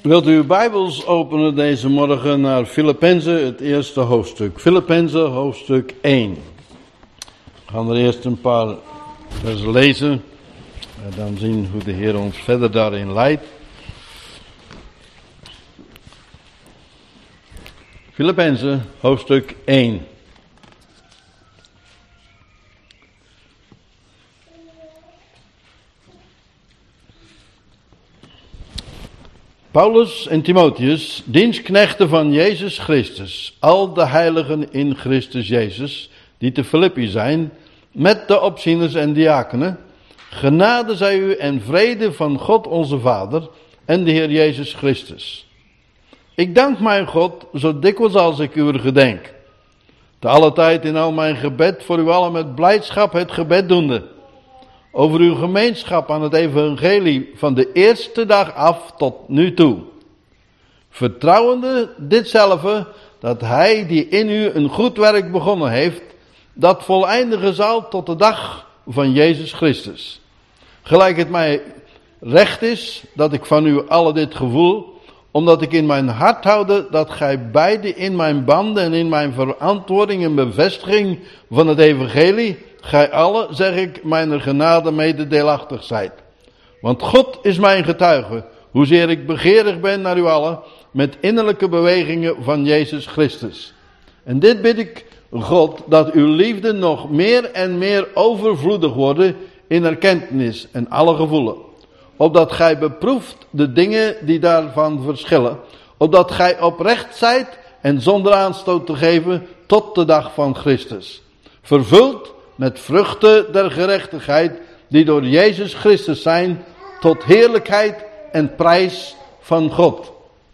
Wilt u uw Bijbels openen deze morgen naar Filippenzen, het eerste hoofdstuk. Filippenzen, hoofdstuk 1. We gaan er eerst een paar versen lezen en dan zien hoe de Heer ons verder daarin leidt. Filippenzen, hoofdstuk 1. Paulus en Timotheus, dienstknechten van Jezus Christus, al de heiligen in Christus Jezus, die te Filippi zijn, met de opzieners en diakenen, genade zij u en vrede van God onze Vader en de Heer Jezus Christus. Ik dank mijn God, zo dikwijls als ik u gedenk, te alle tijd in al mijn gebed voor u allen met blijdschap het gebed doende, over uw gemeenschap aan het evangelie van de eerste dag af tot nu toe. Vertrouwende ditzelfde, dat hij die in u een goed werk begonnen heeft, dat voleindigen zal tot de dag van Jezus Christus. Gelijk het mij recht is, dat ik van u allen dit gevoel, omdat ik in mijn hart houde, dat gij beide in mijn banden en in mijn verantwoording en bevestiging van het evangelie, gij allen, zeg ik, mijn genade mededeelachtig zijt. Want God is mijn getuige, hoezeer ik begeerig ben naar u allen, met innerlijke bewegingen van Jezus Christus. En dit bid ik God, dat uw liefde nog meer en meer overvloedig worden in erkentenis en alle gevoelen. Opdat gij beproeft de dingen die daarvan verschillen, opdat gij oprecht zijt en zonder aanstoot te geven tot de dag van Christus. Vervuld met vruchten der gerechtigheid, die door Jezus Christus zijn, tot heerlijkheid en prijs van God.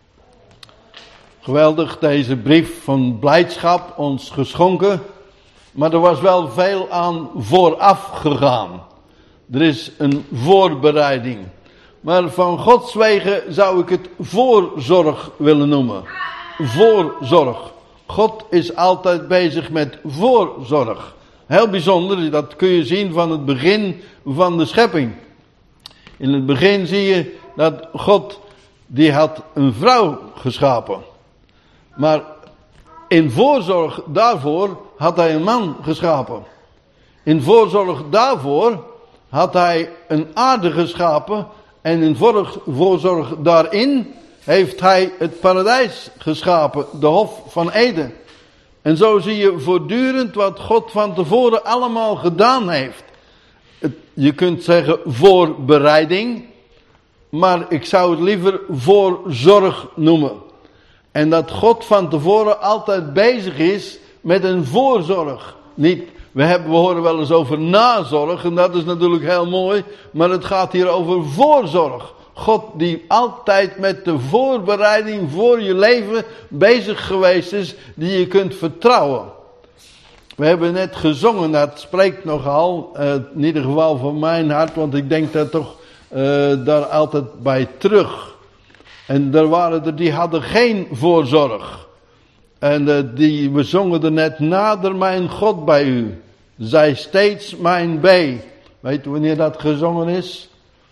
Geweldig, deze brief van blijdschap ons geschonken, maar er was wel veel aan vooraf gegaan. Er is een voorbereiding. Maar van Gods wegen zou ik het voorzorg willen noemen. Voorzorg. God is altijd bezig met voorzorg. Heel bijzonder, dat kun je zien van het begin van de schepping. In het begin zie je dat God, die had een vrouw geschapen. Maar in voorzorg daarvoor had hij een man geschapen. In voorzorg daarvoor had hij een aarde geschapen. En in voorzorg daarin heeft hij het paradijs geschapen, de Hof van Eden. En zo zie je voortdurend wat God van tevoren allemaal gedaan heeft. Je kunt zeggen voorbereiding, maar ik zou het liever voorzorg noemen. En dat God van tevoren altijd bezig is met een voorzorg. Niet, we horen wel eens over nazorg en dat is natuurlijk heel mooi, maar het gaat hier over voorzorg. God die altijd met de voorbereiding voor je leven bezig geweest is, die je kunt vertrouwen. We hebben net gezongen, dat spreekt nogal, in ieder geval van mijn hart, want ik denk daar toch daar altijd bij terug. En er waren er die hadden geen voorzorg. En we zongen er net, nader mijn God bij u, zij steeds mijn B. Weet u wanneer dat gezongen is?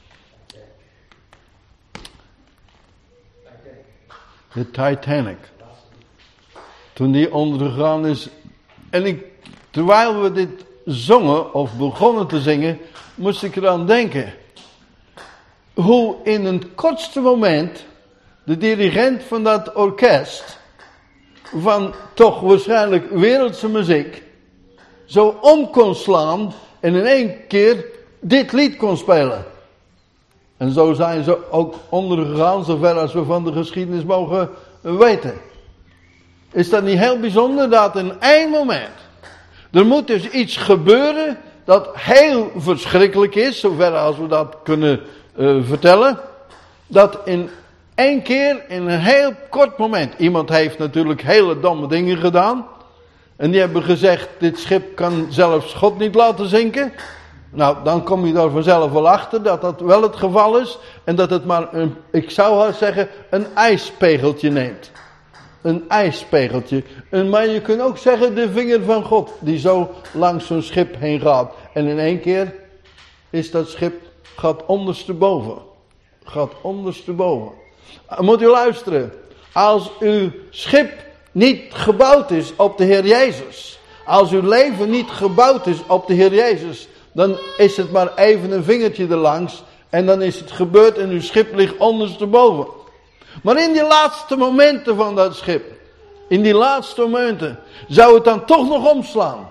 De Titanic. Toen die ondergegaan is. En terwijl we dit zongen, of begonnen te zingen, moest ik eraan denken. Hoe in een kortste moment de dirigent van dat orkest, van toch waarschijnlijk wereldse muziek, zo om kon slaan en in één keer dit lied kon spelen. En zo zijn ze ook ondergegaan, zover als we van de geschiedenis mogen weten. Is dat niet heel bijzonder dat in één moment, er moet dus iets gebeuren dat heel verschrikkelijk is, zover als we dat kunnen vertellen, dat in één keer, in een heel kort moment, iemand heeft natuurlijk hele domme dingen gedaan, en die hebben gezegd, dit schip kan zelfs God niet laten zinken. Nou, dan kom je daar vanzelf wel achter dat dat wel het geval is. En dat het maar, ik zou zeggen, een ijspegeltje neemt. Een ijspegeltje. Maar je kunt ook zeggen de vinger van God, die zo langs zo'n schip heen gaat. En in één keer is dat schip, gaat ondersteboven. Gaat ondersteboven. Moet u luisteren. Als uw schip niet gebouwd is op de Heer Jezus. Als uw leven niet gebouwd is op de Heer Jezus. Dan is het maar even een vingertje erlangs. En dan is het gebeurd en uw schip ligt ondersteboven. Maar in die laatste momenten van dat schip. In die laatste momenten. Zou het dan toch nog omslaan.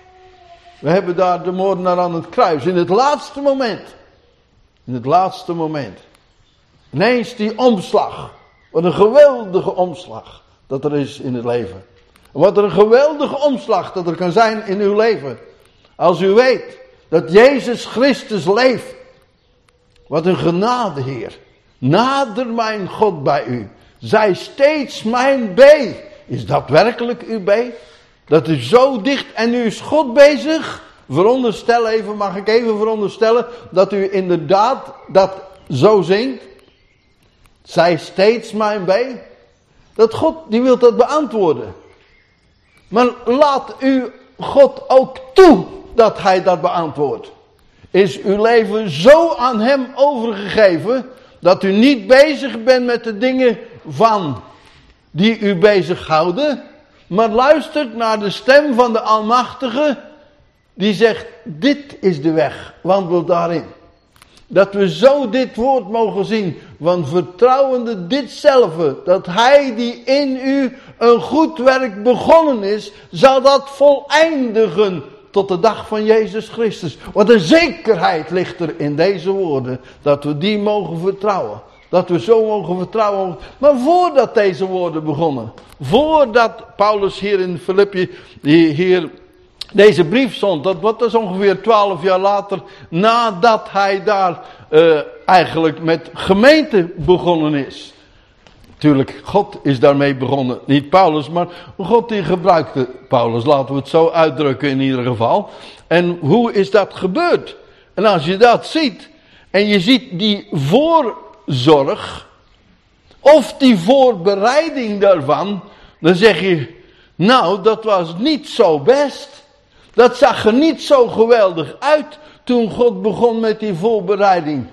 We hebben daar de moordenaar aan het kruis. In het laatste moment. In het laatste moment. Ineens die omslag. Wat een geweldige omslag. Dat er is in het leven. Wat een geweldige omslag dat er kan zijn in uw leven. Als u weet dat Jezus Christus leeft. Wat een genade, Heer. Nader mijn God bij u. Zij steeds mijn B. Is dat werkelijk uw B? Dat is zo dicht en nu is God bezig. Veronderstel even, mag ik even veronderstellen dat u inderdaad dat zo zingt. Zij steeds mijn B. Dat God, die wil dat beantwoorden. Maar laat u God ook toe dat hij dat beantwoordt. Is uw leven zo aan hem overgegeven dat u niet bezig bent met de dingen van die u bezighouden, maar luistert naar de stem van de Almachtige die zegt, dit is de weg, wandel daarin. Dat we zo dit woord mogen zien, van vertrouwende ditzelfde, dat hij die in u een goed werk begonnen is, zal dat voleindigen tot de dag van Jezus Christus. Wat een zekerheid ligt er in deze woorden, dat we die mogen vertrouwen. Dat we zo mogen vertrouwen. Maar voordat deze woorden begonnen, voordat Paulus hier in Filippi hier deze brief zond, dat is ongeveer 12 jaar later, nadat hij daar eigenlijk met gemeente begonnen is. Natuurlijk, God is daarmee begonnen, niet Paulus, maar God die gebruikte Paulus, laten we het zo uitdrukken in ieder geval. En hoe is dat gebeurd? En als je dat ziet, en je ziet die voorzorg, of die voorbereiding daarvan, dan zeg je, nou, dat was niet zo best. Dat zag er niet zo geweldig uit toen God begon met die voorbereiding.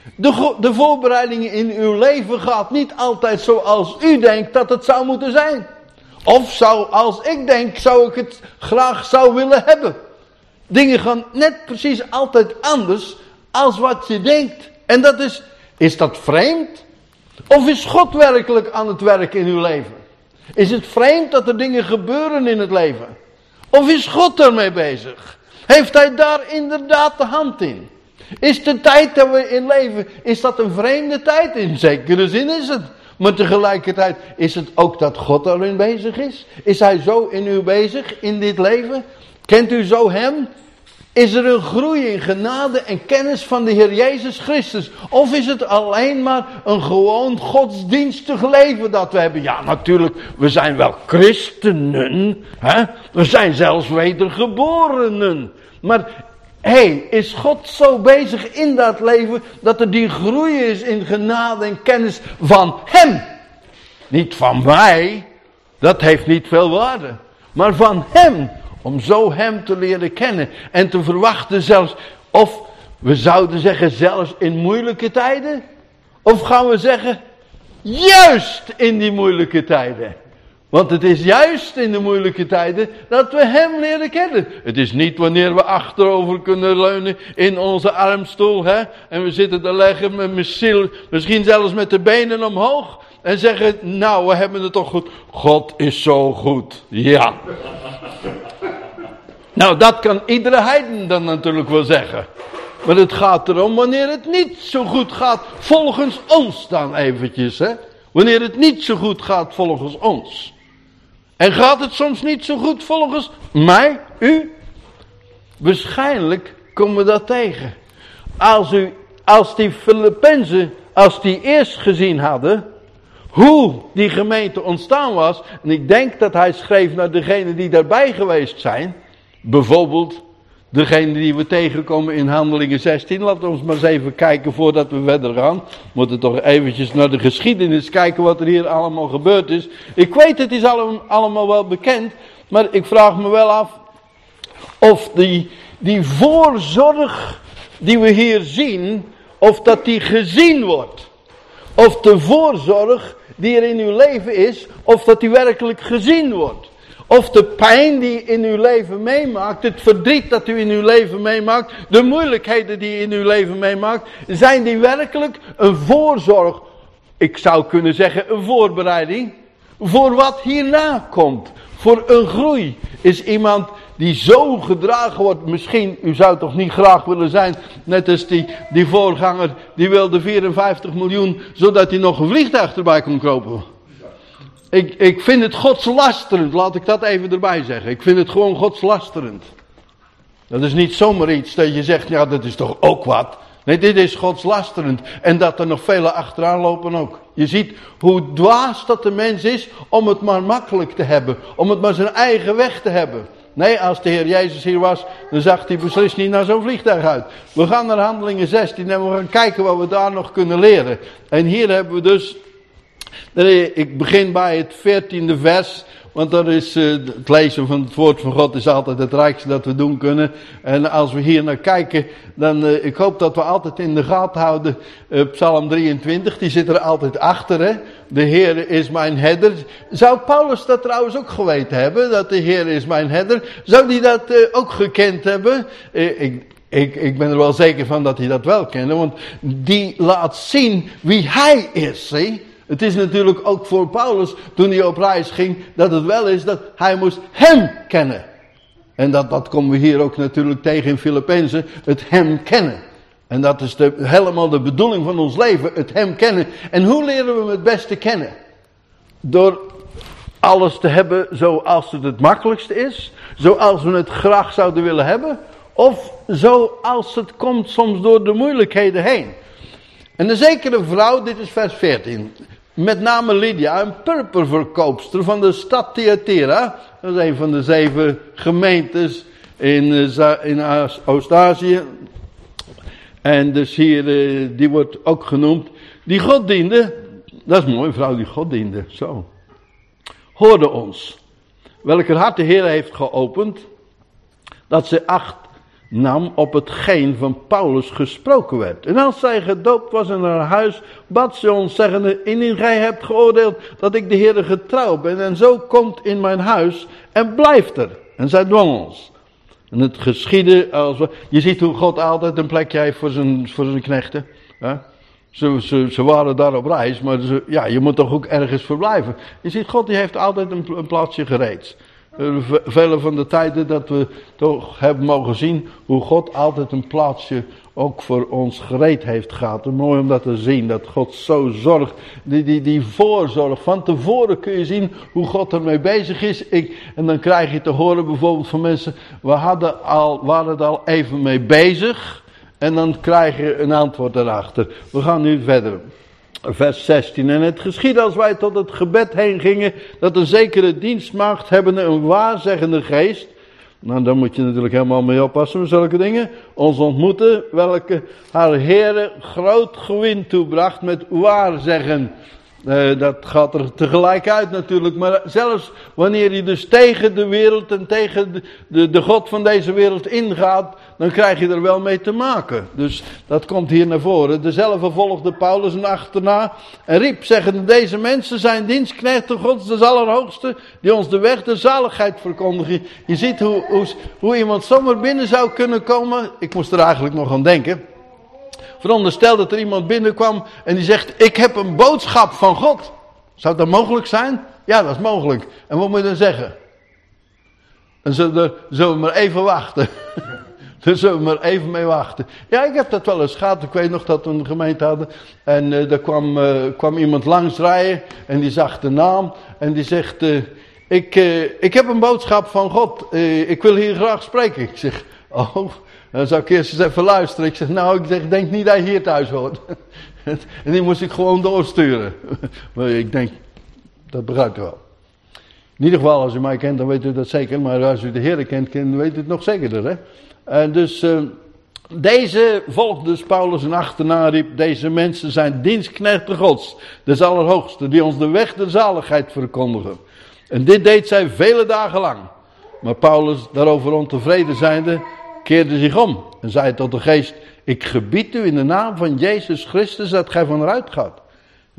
De voorbereiding in uw leven gaat niet altijd zoals u denkt dat het zou moeten zijn. Of zoals ik denk, zou ik het graag zou willen hebben. Dingen gaan net precies altijd anders als wat je denkt. En dat is dat vreemd? Of is God werkelijk aan het werk in uw leven? Is het vreemd dat er dingen gebeuren in het leven? Of is God ermee bezig? Heeft hij daar inderdaad de hand in? Is de tijd dat we in leven, is dat een vreemde tijd? In zekere zin is het. Maar tegelijkertijd is het ook dat God erin bezig is. Is hij zo in u bezig, in dit leven? Kent u zo hem? Is er een groei in genade en kennis van de Heer Jezus Christus? Of is het alleen maar een gewoon godsdienstig leven dat we hebben? Ja, natuurlijk, we zijn wel christenen. Hè? We zijn zelfs wedergeborenen. Maar is God zo bezig in dat leven dat er die groei is in genade en kennis van hem? Niet van mij, dat heeft niet veel waarde. Maar van hem. Om zo hem te leren kennen en te verwachten zelfs, of we zouden zeggen zelfs in moeilijke tijden. Of gaan we zeggen, juist in die moeilijke tijden. Want het is juist in de moeilijke tijden dat we hem leren kennen. Het is niet wanneer we achterover kunnen leunen in onze armstoel. Hè, en we zitten te leggen met misschien zelfs met de benen omhoog. En zeggen, nou we hebben het toch goed. God is zo goed. Ja. Nou, dat kan iedere heiden dan natuurlijk wel zeggen. Maar het gaat erom wanneer het niet zo goed gaat volgens ons dan eventjes. Hè? Wanneer het niet zo goed gaat volgens ons. En gaat het soms niet zo goed volgens mij, u? Waarschijnlijk komen we dat tegen. Als die Filippenzen, als die eerst gezien hadden hoe die gemeente ontstaan was. En ik denk dat hij schreef naar degenen die daarbij geweest zijn. Bijvoorbeeld degene die we tegenkomen in Handelingen 16. Laten we ons maar eens even kijken voordat we verder gaan. We moeten toch eventjes naar de geschiedenis kijken wat er hier allemaal gebeurd is. Ik weet het is allemaal wel bekend. Maar ik vraag me wel af of die voorzorg die we hier zien, of dat die gezien wordt. Of de voorzorg die er in uw leven is, of dat die werkelijk gezien wordt. Of de pijn die in uw leven meemaakt, het verdriet dat u in uw leven meemaakt, de moeilijkheden die u in uw leven meemaakt, zijn die werkelijk een voorzorg, ik zou kunnen zeggen een voorbereiding, voor wat hierna komt. Voor een groei. Is iemand die zo gedragen wordt, misschien, u zou toch niet graag willen zijn, net als die voorganger, die wilde 54 miljoen, zodat hij nog een vliegtuig erbij kon kopen. Ik vind het godslasterend, laat ik dat even erbij zeggen. Ik vind het gewoon godslasterend. Dat is niet zomaar iets dat je zegt, ja dat is toch ook wat. Nee, dit is godslasterend. En dat er nog vele achteraan lopen ook. Je ziet hoe dwaas dat de mens is om het maar makkelijk te hebben. Om het maar zijn eigen weg te hebben. Nee, als de Heer Jezus hier was, dan zag hij beslist niet naar zo'n vliegtuig uit. We gaan naar Handelingen 16 en we gaan kijken wat we daar nog kunnen leren. En hier hebben we dus, ik begin bij het 14e vers. Want dat is, het lezen van het woord van God is altijd het rijkste dat we doen kunnen. En als we hier naar kijken, dan, ik hoop dat we altijd in de gaten houden, Psalm 23, die zit er altijd achter, hè. De Heer is mijn herder. Zou Paulus dat trouwens ook geweten hebben, dat de Heer is mijn herder? Zou hij dat ook gekend hebben? Ik ben er wel zeker van dat hij dat wel kende, want die laat zien wie hij is, zie. Het is natuurlijk ook voor Paulus, toen hij op reis ging, dat het wel is dat hij moest hem kennen. En dat komen we hier ook natuurlijk tegen in Filippenzen, het hem kennen. En dat is helemaal de bedoeling van ons leven, het hem kennen. En hoe leren we hem het beste kennen? Door alles te hebben zoals het makkelijkste is, zoals we het graag zouden willen hebben, of zoals het komt soms door de moeilijkheden heen. En een zekere vrouw, dit is vers 14... Met name Lydia, een purperverkoopster van de stad Thyatira. Dat is een van de 7 gemeentes in Oost-Azië. En dus hier, die wordt ook genoemd. Die God diende. Dat is mooi, een vrouw die God diende. Zo. Hoorde ons. Welker hart de Heer heeft geopend. Dat ze acht nam op hetgeen van Paulus gesproken werd. En als zij gedoopt was in haar huis, bad ze ons zeggende, indien gij hebt geoordeeld dat ik de Heere getrouw ben, en zo komt in mijn huis en blijft er. En zij dwong ons. En het geschiedde, je ziet hoe God altijd een plekje heeft voor zijn knechten. Hè? Ze waren daar op reis, maar je moet toch ook ergens verblijven. Je ziet, God die heeft altijd een plaatsje gereed. Vele van de tijden dat we toch hebben mogen zien hoe God altijd een plaatsje ook voor ons gereed heeft gehad. En mooi om dat te zien, dat God zo zorgt, die voorzorg. Van tevoren kun je zien hoe God ermee bezig is. En dan krijg je te horen bijvoorbeeld van mensen, we waren er al even mee bezig. En dan krijg je een antwoord erachter. We gaan nu verder. Vers 16. En het geschiedde als wij tot het gebed heen gingen, dat een zekere dienstmaagd hebbende een waarzeggende geest. Nou, daar moet je natuurlijk helemaal mee oppassen met zulke dingen. Ons ontmoeten, welke haar Heere groot gewin toebracht met waarzeggen. Dat gaat er tegelijk uit natuurlijk, maar zelfs wanneer je dus tegen de wereld en tegen de God van deze wereld ingaat, dan krijg je er wel mee te maken. Dus dat komt hier naar voren. Dezelfde volgde Paulus en achterna en riep, zeggende, deze mensen zijn dienstknechten Gods des Allerhoogste, die ons de weg der zaligheid verkondigen. Je ziet hoe iemand zomaar binnen zou kunnen komen. Ik moest er eigenlijk nog aan denken. Veronderstel dat er iemand binnenkwam en die zegt, ik heb een boodschap van God. Zou dat mogelijk zijn? Ja, dat is mogelijk. En wat moet je dan zeggen? Dan zullen we maar even wachten. Dan zullen we maar even mee wachten. Ja, ik heb dat wel eens gehad. Ik weet nog dat we een gemeente hadden. En er kwam iemand langs rijden en die zag de naam. En die zegt, ik heb een boodschap van God. Ik wil hier graag spreken. Ik zeg, oh... Dan zou ik eerst eens even luisteren. Ik zeg, ik denk niet dat je hier thuis hoort. En die moest ik gewoon doorsturen. Maar ik denk, dat begrijpt u wel. In ieder geval, als u mij kent, dan weet u dat zeker. Maar als u de Heer kent, dan weet u het nog zekerder. Hè? En dus, deze volgde dus Paulus en achterna riep, deze mensen zijn dienstknechten Gods, des Allerhoogste, die ons de weg der zaligheid verkondigen. En dit deed zij vele dagen lang. Maar Paulus, daarover ontevreden zijnde, keerde zich om en zei tot de geest, ik gebied u in de naam van Jezus Christus dat gij van eruit gaat.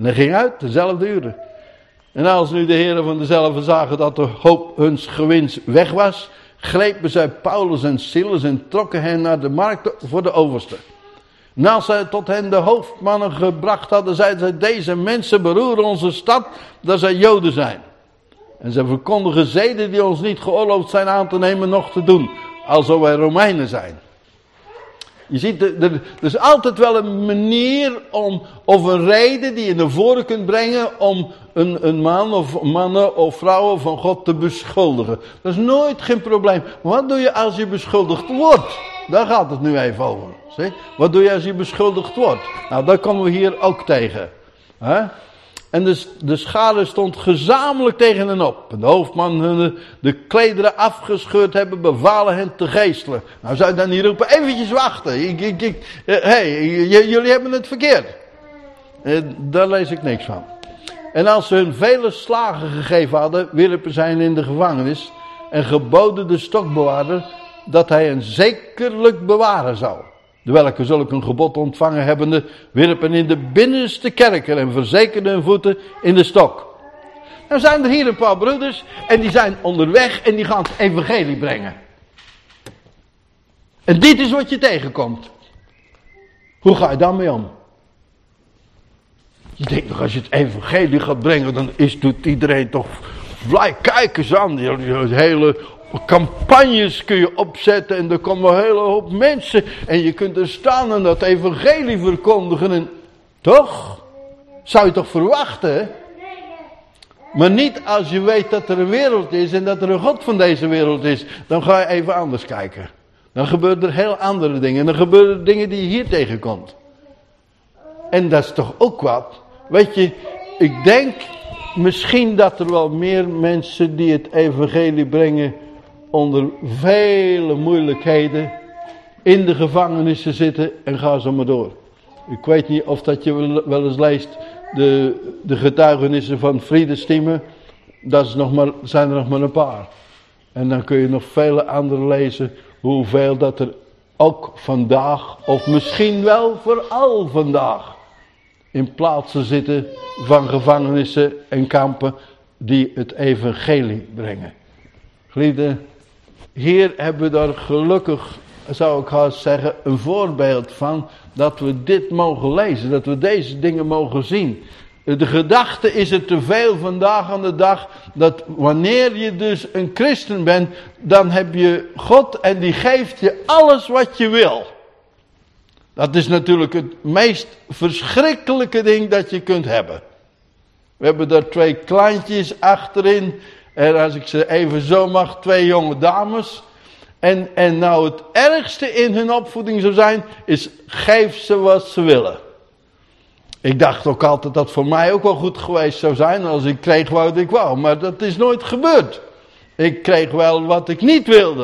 En hij ging uit, dezelfde uren. En als nu de heren van dezelfde zagen dat de hoop huns gewins weg was, grepen zij Paulus en Silas en trokken hen naar de markt voor de overste. En als zij tot hen de hoofdmannen gebracht hadden, zeiden zij: deze mensen beroeren onze stad, dat zij Joden zijn. En zij verkondigen zeden die ons niet geoorloofd zijn aan te nemen, nog te doen, alsof wij Romeinen zijn. Je ziet, er is altijd wel een manier of een reden die je naar voren kunt brengen om een man of mannen of vrouwen van God te beschuldigen. Dat is nooit geen probleem. Maar wat doe je als je beschuldigd wordt? Daar gaat het nu even over. Zie? Wat doe je als je beschuldigd wordt? Nou, daar komen we hier ook tegen. En de schade stond gezamenlijk tegen hen op. En de hoofdman hun de klederen afgescheurd hebben, bevalen hen te geestelen. Nou zou je dan niet roepen: eventjes wachten. Jullie hebben het verkeerd. Daar lees ik niks van. En als ze hun vele slagen gegeven hadden, wierpen zij hen in de gevangenis en geboden de stokbewaarder dat hij hen zekerlijk bewaren zou. De welke zulk een gebod ontvangen hebbende, wierpen in de binnenste kerker en verzekerden hun voeten in de stok. Nou zijn er hier een paar broeders en die zijn onderweg en die gaan het evangelie brengen. En dit is wat je tegenkomt. Hoe ga je daarmee om? Je denkt nog, als je het evangelie gaat brengen, dan doet iedereen toch blij. Kijk eens aan, die hele campagnes kun je opzetten en er komen een hele hoop mensen en je kunt er staan en dat evangelie verkondigen. En toch? Zou je toch verwachten, hè? Maar niet als je weet dat er een wereld is en dat er een God van deze wereld is. Dan ga je even anders kijken. Dan gebeuren er heel andere dingen. En dan gebeuren er dingen die je hier tegenkomt. En dat is toch ook wat. Weet je, ik denk misschien dat er wel meer mensen die het evangelie brengen onder vele moeilijkheden in de gevangenissen zitten en ga zo maar door. Ik weet niet of dat je wel eens leest de getuigenissen van Friedestiemen. Zijn er nog maar een paar. En dan kun je nog vele andere lezen hoeveel dat er ook vandaag, of misschien wel vooral vandaag, in plaatsen zitten van gevangenissen en kampen die het evangelie brengen. Geliefden, hier hebben we daar gelukkig, zou ik haast zeggen, een voorbeeld van dat we dit mogen lezen, dat we deze dingen mogen zien. De gedachte is er te veel vandaag aan de dag, dat wanneer je dus een christen bent, dan heb je God en die geeft je alles wat je wil. Dat is natuurlijk het meest verschrikkelijke ding dat je kunt hebben. We hebben daar 2 kleintjes achterin. En als ik ze even zo mag, 2 jonge dames. En nou het ergste in hun opvoeding zou zijn, is geef ze wat ze willen. Ik dacht ook altijd dat voor mij ook wel goed geweest zou zijn als ik kreeg wat ik wou. Maar dat is nooit gebeurd. Ik kreeg wel wat ik niet wilde.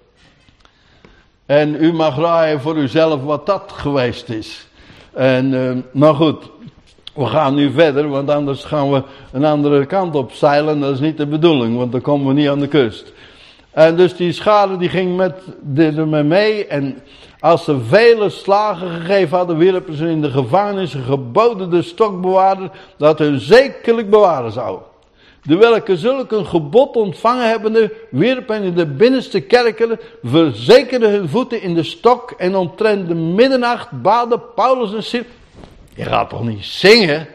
En u mag raaien voor uzelf wat dat geweest is. Maar goed, we gaan nu verder, want anders gaan we een andere kant op zeilen. Dat is niet de bedoeling, want dan komen we niet aan de kust. En dus die schade die ging met mee. En als ze vele slagen gegeven hadden, wierpen ze in de gevangenis, geboden de stokbewaarder dat hun zekerlijk bewaren zou. De welke zulk een gebod ontvangen hebbende, wierpen in de binnenste kerken, verzekerden hun voeten in de stok en omtrent de middernacht baden Paulus en Silas. Je gaat toch niet zingen?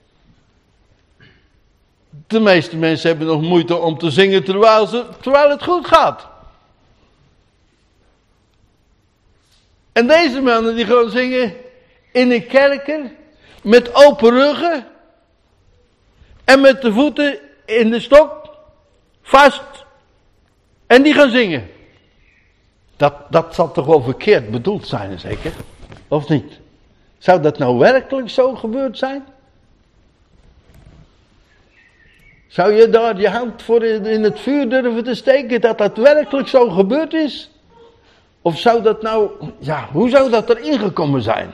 De meeste mensen hebben nog moeite om te zingen terwijl het goed gaat. En deze mannen die gewoon zingen in een kerker met open ruggen en met de voeten in de stok vast en die gaan zingen. Dat zal toch wel verkeerd bedoeld zijn, zeker? Of niet? Zou dat nou werkelijk zo gebeurd zijn? Zou je daar je hand voor in het vuur durven te steken dat dat werkelijk zo gebeurd is? Of zou dat nou, ja, hoe zou dat erin gekomen zijn?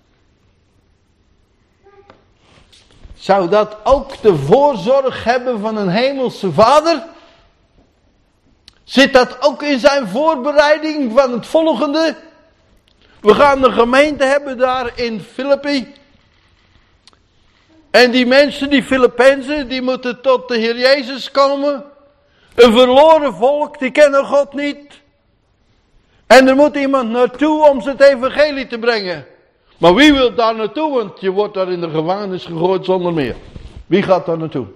Zou dat ook de voorzorg hebben van een hemelse vader? Zit dat ook in zijn voorbereiding van het volgende? We gaan een gemeente hebben daar in Filippi. En die mensen, die Filippenzen, die moeten tot de Heer Jezus komen. Een verloren volk, die kennen God niet. En er moet iemand naartoe om ze het evangelie te brengen. Maar wie wil daar naartoe? Want je wordt daar in de gevangenis gegooid zonder meer. Wie gaat daar naartoe?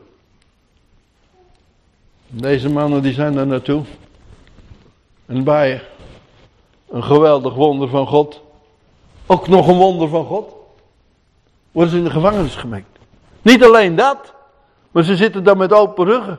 Deze mannen die zijn daar naartoe. En bij een geweldig wonder van God. Ook nog een wonder van God. Worden ze in de gevangenis gemengd. Niet alleen dat. Maar ze zitten daar met open ruggen.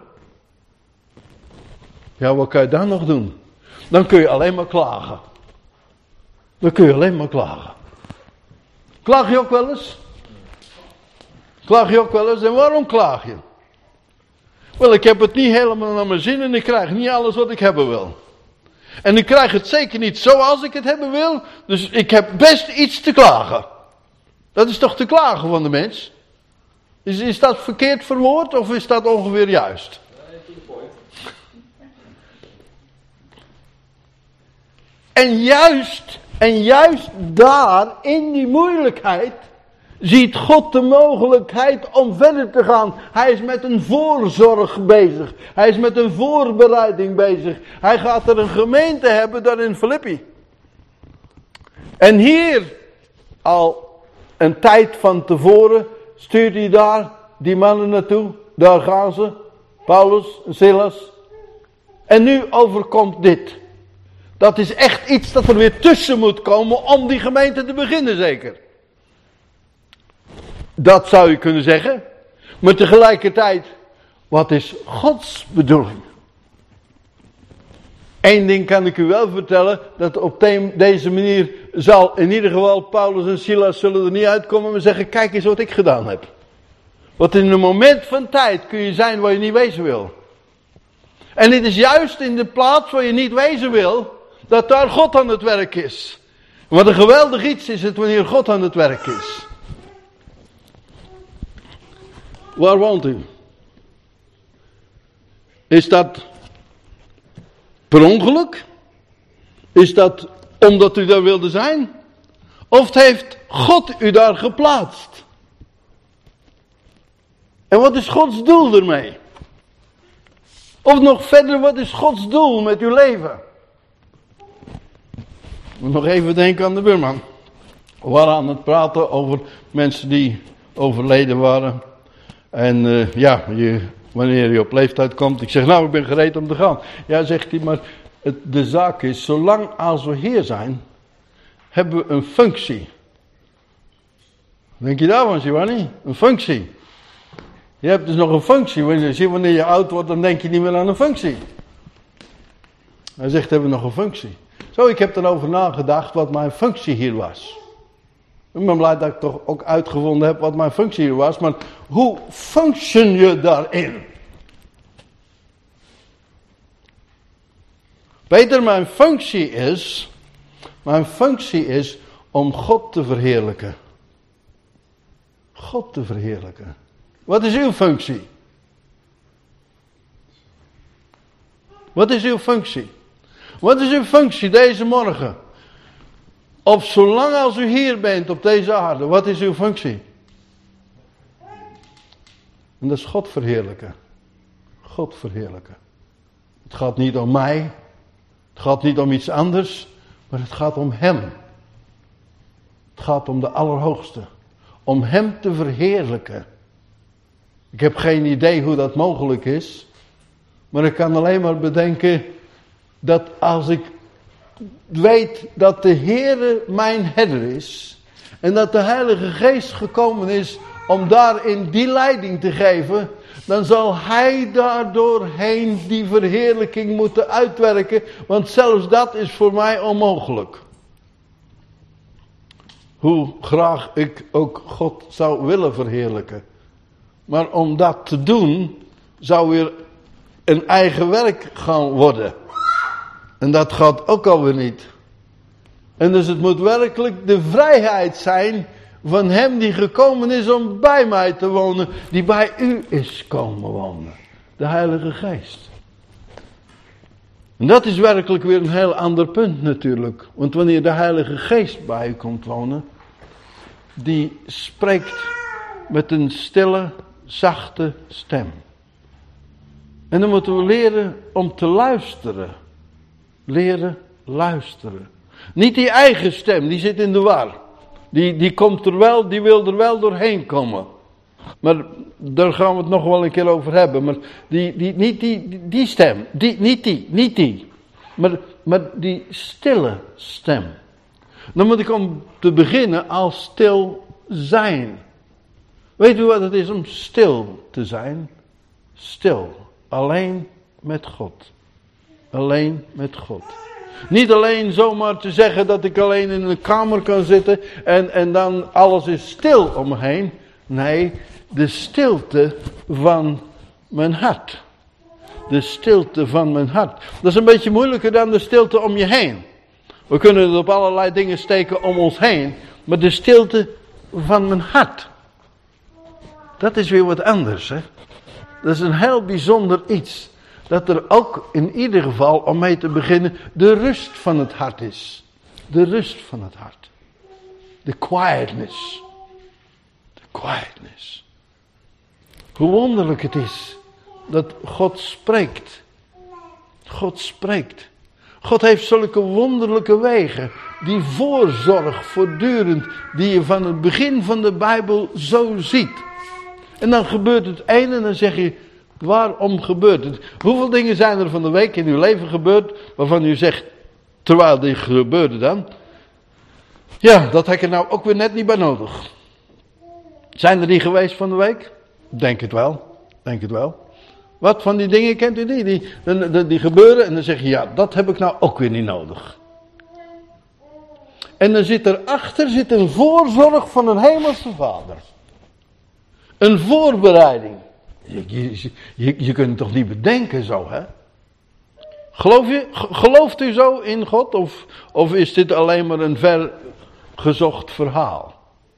Ja, wat kan je dan nog doen? Dan kun je alleen maar klagen. Dan kun je alleen maar klagen. Klaag je ook wel eens? Klaag je ook wel eens? En waarom klaag je? Wel, ik heb het niet helemaal naar mijn zin en ik krijg niet alles wat ik hebben wil. En ik krijg het zeker niet zoals ik het hebben wil. Dus ik heb best iets te klagen. Dat is toch te klagen van de mens? Is dat verkeerd verwoord of is dat ongeveer juist? En juist daar, in die moeilijkheid, ziet God de mogelijkheid om verder te gaan. Hij is met een voorzorg bezig. Hij is met een voorbereiding bezig. Hij gaat er een gemeente hebben daar in Filippi. En hier, al een tijd van tevoren, stuurt hij daar die mannen naartoe. Daar gaan ze. Paulus en Silas. En nu overkomt dit. Dat is echt iets dat er weer tussen moet komen om die gemeente te beginnen, zeker. Dat zou je kunnen zeggen. Maar tegelijkertijd, wat is Gods bedoeling? Eén ding kan ik u wel vertellen, dat op deze manier zal in ieder geval Paulus en Silas zullen er niet uitkomen en zeggen, kijk eens wat ik gedaan heb. Want in een moment van tijd kun je zijn waar je niet wezen wil. En dit is juist in de plaats waar je niet wezen wil, dat daar God aan het werk is. Wat een geweldig iets is het wanneer God aan het werk is. Waar woont u? Is dat per ongeluk? Is dat omdat u daar wilde zijn? Of heeft God u daar geplaatst? En wat is Gods doel ermee? Of nog verder, wat is Gods doel met uw leven? Ik moet nog even denken aan de buurman. We waren aan het praten over mensen die overleden waren. En wanneer je op leeftijd komt. Ik zeg, nou, ik ben gereed om te gaan. Ja, zegt hij, maar de zaak is, zolang als we hier zijn, hebben we een functie. Denk je daarvan, Giovanni? Een functie. Je hebt dus nog een functie. Wanneer je oud wordt, dan denk je niet meer aan een functie. Hij zegt, hebben we nog een functie. Zo, ik heb erover nagedacht wat mijn functie hier was. Ik ben blij dat ik toch ook uitgevonden heb wat mijn functie hier was. Maar hoe function je daarin? Peter, mijn functie is om God te verheerlijken. God te verheerlijken. Wat is uw functie? Wat is uw functie? Wat is uw functie deze morgen? Of zolang als u hier bent op deze aarde, wat is uw functie? En dat is God verheerlijken. God verheerlijken. Het gaat niet om mij. Het gaat niet om iets anders. Maar het gaat om Hem. Het gaat om de Allerhoogste. Om Hem te verheerlijken. Ik heb geen idee hoe dat mogelijk is. Maar ik kan alleen maar bedenken dat als ik weet dat de Heere mijn herder is. En dat de Heilige Geest gekomen is om daarin die leiding te geven. Dan zal Hij daardoorheen die verheerlijking moeten uitwerken. Want zelfs dat is voor mij onmogelijk. Hoe graag ik ook God zou willen verheerlijken. Maar om dat te doen, zou weer een eigen werk gaan worden. En dat gaat ook alweer niet. En dus het moet werkelijk de vrijheid zijn van Hem die gekomen is om bij mij te wonen. Die bij u is komen wonen. De Heilige Geest. En dat is werkelijk weer een heel ander punt natuurlijk. Want wanneer de Heilige Geest bij u komt wonen, die spreekt met een stille, zachte stem. En dan moeten we leren om te luisteren. Leren luisteren. Niet die eigen stem, die zit in de war. Die komt er wel, die wil er wel doorheen komen. Maar daar gaan we het nog wel een keer over hebben. Maar die stem, niet die. Maar die stille stem. Dan moet ik om te beginnen al stil zijn. Weet u wat het is om stil te zijn? Stil. Alleen met God. Alleen met God. Niet alleen zomaar te zeggen dat ik alleen in een kamer kan zitten en dan alles is stil om me heen. Nee, de stilte van mijn hart. De stilte van mijn hart. Dat is een beetje moeilijker dan de stilte om je heen. We kunnen het op allerlei dingen steken om ons heen. Maar de stilte van mijn hart. Dat is weer wat anders, hè. Dat is een heel bijzonder iets. Dat er ook in ieder geval, om mee te beginnen, de rust van het hart is. De rust van het hart. De quietness. De quietness. Hoe wonderlijk het is dat God spreekt. God spreekt. God heeft zulke wonderlijke wegen. Die voorzorg voortdurend. Die je van het begin van de Bijbel zo ziet. En dan gebeurt het een en dan zeg je, waarom gebeurt het? Hoeveel dingen zijn er van de week in uw leven gebeurd, waarvan u zegt, terwijl die gebeurde dan? Ja, dat heb ik er nou ook weer net niet bij nodig. Zijn er die geweest van de week? Denk het wel. Denk het wel. Wat van die dingen kent u die gebeuren en dan zeg je, ja, dat heb ik nou ook weer niet nodig. En dan zit erachter een voorzorg van een hemelse Vader. Een voorbereiding. Je kunt het toch niet bedenken zo, hè? Gelooft u zo in God? Of is dit alleen maar een vergezocht verhaal?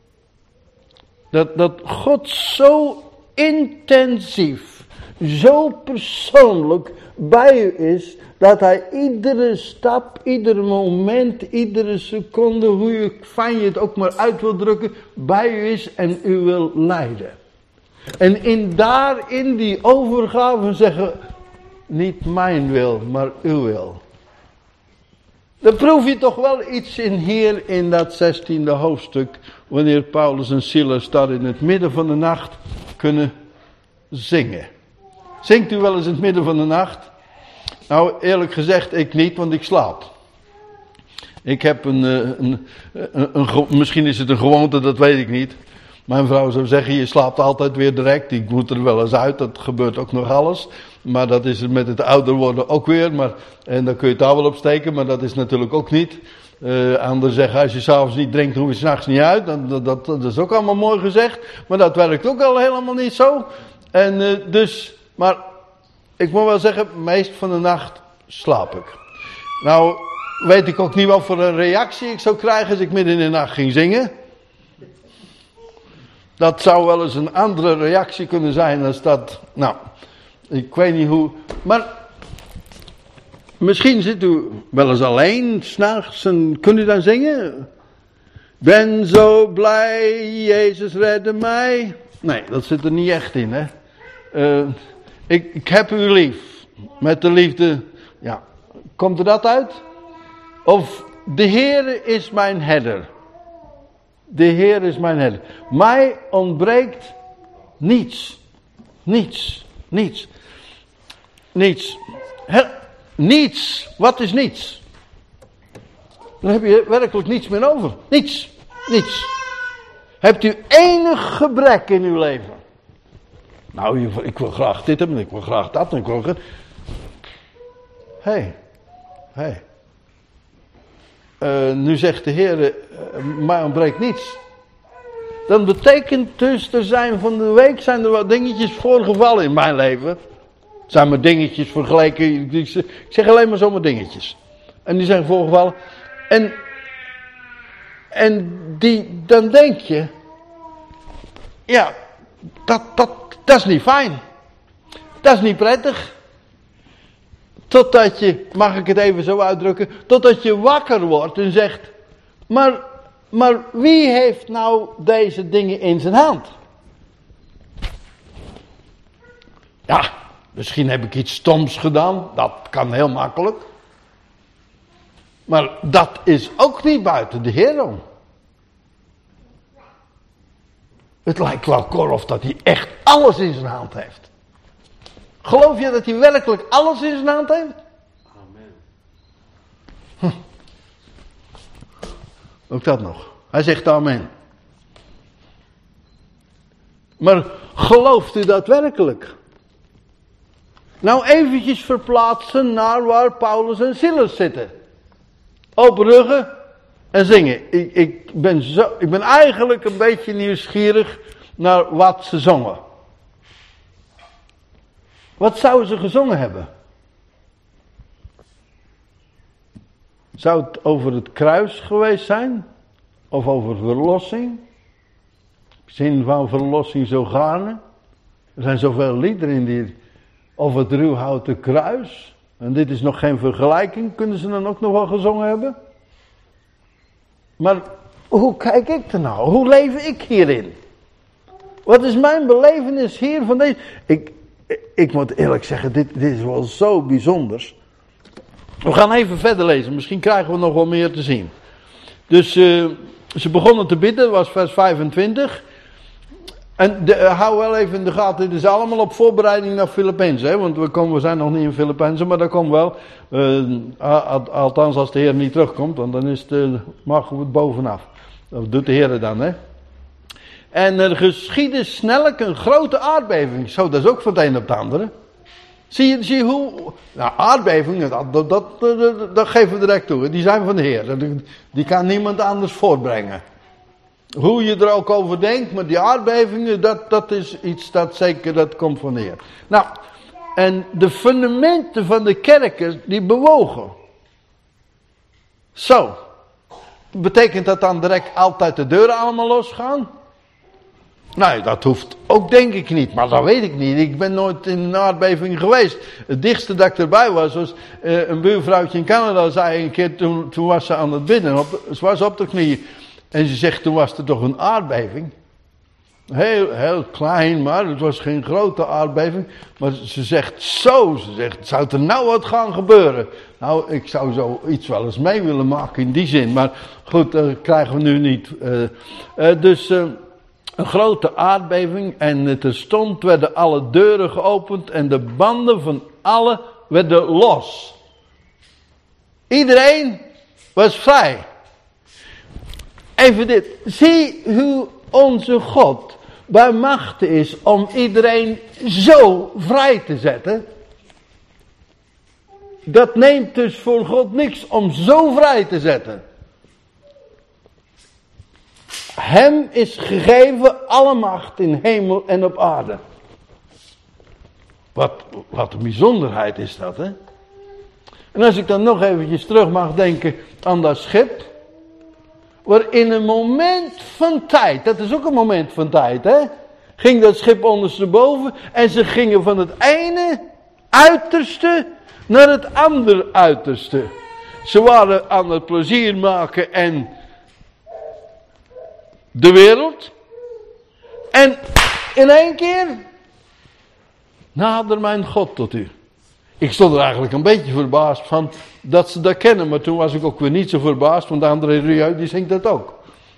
Dat God zo intensief, zo persoonlijk bij u is, dat hij iedere stap, ieder moment, iedere seconde, hoe fijn je het ook maar uit wil drukken, bij u is en u wil leiden. En in die overgave zeggen, niet mijn wil, maar uw wil. Dan proef je toch wel iets in hier in dat 16e hoofdstuk, wanneer Paulus en Silas daar in het midden van de nacht kunnen zingen. Zingt u wel eens in het midden van de nacht? Nou, eerlijk gezegd, ik niet, want ik slaap. Ik heb misschien is het een gewoonte, dat weet ik niet. Mijn vrouw zou zeggen, je slaapt altijd weer direct. Ik moet er wel eens uit, dat gebeurt ook nog alles. Maar dat is het met het ouder worden ook weer. En dan kun je het daar wel op steken, maar dat is natuurlijk ook niet. Anderen zeggen, als je s'avonds niet drinkt, hoef je 's nachts niet uit. Dat is ook allemaal mooi gezegd. Maar dat werkt ook al helemaal niet zo. Maar ik moet wel zeggen, meest van de nacht slaap ik. Nou, weet ik ook niet wat voor een reactie ik zou krijgen als ik midden in de nacht ging zingen. Dat zou wel eens een andere reactie kunnen zijn als dat. Nou, ik weet niet hoe. Maar misschien zit u wel eens alleen, 's nachts, en kunt u dan zingen? Ben zo blij, Jezus redde mij. Nee, dat zit er niet echt in, hè. Ik heb u lief. Met de liefde. Ja, komt er dat uit? Of de Heere is mijn herder. De Heer is mijn herder. Mij ontbreekt niets. Niets. Niets. Niets. Niets. Wat is niets? Dan heb je werkelijk niets meer over. Niets. Niets. Hebt u enig gebrek in uw leven? Nou, ik wil graag dit hebben, ik wil graag dat. En ik wil graag... Hey. Nu zegt de Heer, mij ontbreekt niets. Dan betekent dus, van de week zijn er wat dingetjes voorgevallen in mijn leven. Zijn maar dingetjes vergeleken, ik zeg alleen maar zomaar dingetjes. En die zijn voorgevallen. En dan denk je, ja, dat is niet fijn. Dat is niet prettig. Totdat je, mag ik het even zo uitdrukken, totdat je wakker wordt en zegt, maar wie heeft nou deze dingen in zijn hand? Ja, misschien heb ik iets stoms gedaan. Dat kan heel makkelijk. Maar dat is ook niet buiten de Heer om. Het lijkt wel Korf dat hij echt alles in zijn hand heeft. Geloof je dat hij werkelijk alles in zijn hand heeft? Amen. Ook dat nog. Hij zegt amen. Maar gelooft u dat werkelijk? Nou eventjes verplaatsen naar waar Paulus en Silas zitten. Op ruggen en zingen. Ik ben eigenlijk een beetje nieuwsgierig naar wat ze zongen. Wat zouden ze gezongen hebben? Zou het over het kruis geweest zijn? Of over verlossing? Zin van verlossing zo gaarne. Er zijn zoveel liederen in die over het ruwhouten kruis. En dit is nog geen vergelijking. Kunnen ze dan ook nog wel gezongen hebben? Maar hoe kijk ik er nou? Hoe leef ik hierin? Wat is mijn belevenis hier van deze... Ik moet eerlijk zeggen, dit is wel zo bijzonders. We gaan even verder lezen. Misschien krijgen we nog wel meer te zien. Dus ze begonnen te bidden. Dat was vers 25. En hou wel even in de gaten. Dit is allemaal op voorbereiding naar Filippenzen. Hè? Want we zijn nog niet in Filippenzen. Maar dat komt wel. Althans als de Heer niet terugkomt. Want dan maken we het bovenaf. Dat doet de Heer dan. Hè? En er geschiedde snellijk een grote aardbeving. Zo, dat is ook van het een op het andere. Zie je hoe... Nou, aardbevingen, dat geven we direct toe. Die zijn van de Heer. Die kan niemand anders voortbrengen. Hoe je er ook over denkt, maar die aardbevingen, dat is iets dat komt van de Heer. Nou, en de fundamenten van de kerken, die bewogen. Zo. Betekent dat dan direct altijd de deuren allemaal losgaan? Nee, dat hoeft ook denk ik niet, maar dat weet ik niet. Ik ben nooit in een aardbeving geweest. Het dichtste dat ik erbij was een buurvrouwtje in Canada zei een keer, toen was ze aan het bidden, ze was op de knieën. En ze zegt, toen was er toch een aardbeving. Heel klein, maar het was geen grote aardbeving. Maar ze zegt, zou er nou wat gaan gebeuren? Nou, ik zou zoiets wel eens mee willen maken in die zin. Maar goed, dat krijgen we nu niet. Een grote aardbeving en terstond werden alle deuren geopend en de banden van alle werden los. Iedereen was vrij. Even dit. Zie hoe onze God bij machte is om iedereen zo vrij te zetten. Dat neemt dus voor God niks om zo vrij te zetten. Hem is gegeven alle macht in hemel en op aarde. Wat een bijzonderheid is dat, hè? En als ik dan nog eventjes terug mag denken aan dat schip. Waar in een moment van tijd, dat is ook een moment van tijd, hè? Ging dat schip ondersteboven en ze gingen van het ene uiterste naar het andere uiterste. Ze waren aan het plezier maken en de wereld. En in één keer nader mijn God tot u. Ik stond er eigenlijk een beetje verbaasd van dat ze dat kennen. Maar toen was ik ook weer niet zo verbaasd. Want André Rieu die zingt dat ook.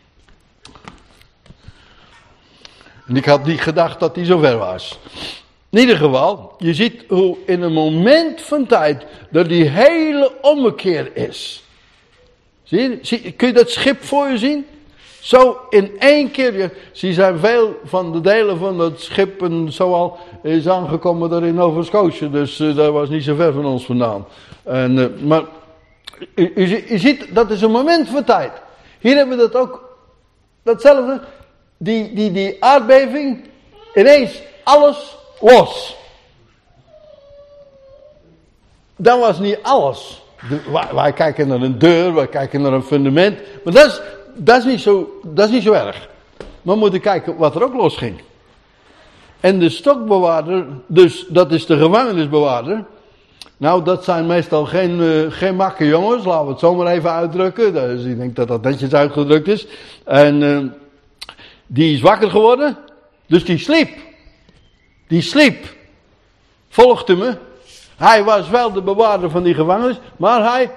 En ik had niet gedacht dat hij zo ver was. In ieder geval, je ziet hoe in een moment van tijd dat die hele ommekeer is. Zie je? Kun je dat schip voor je zien? Zo in één keer. Zie, zijn veel van de delen van dat schip en zoal is aangekomen daar in Nova Scotia. Dus dat was niet zo ver van ons vandaan. Maar u ziet, dat is een moment van tijd. Hier hebben we dat ook. Datzelfde. Die aardbeving. Ineens alles los. Dat was niet alles. Wij kijken naar een deur. Wij kijken naar een fundament. Maar dat is niet zo erg. Maar we moeten kijken wat er ook losging. En de stokbewaarder, dus dat is de gevangenisbewaarder. Nou, dat zijn meestal geen makke jongens, laten we het zo maar even uitdrukken. Dus ik denk dat dat netjes uitgedrukt is. En die is wakker geworden, dus die sliep. Volgt u me? Hij was wel de bewaarder van die gevangenis, maar hij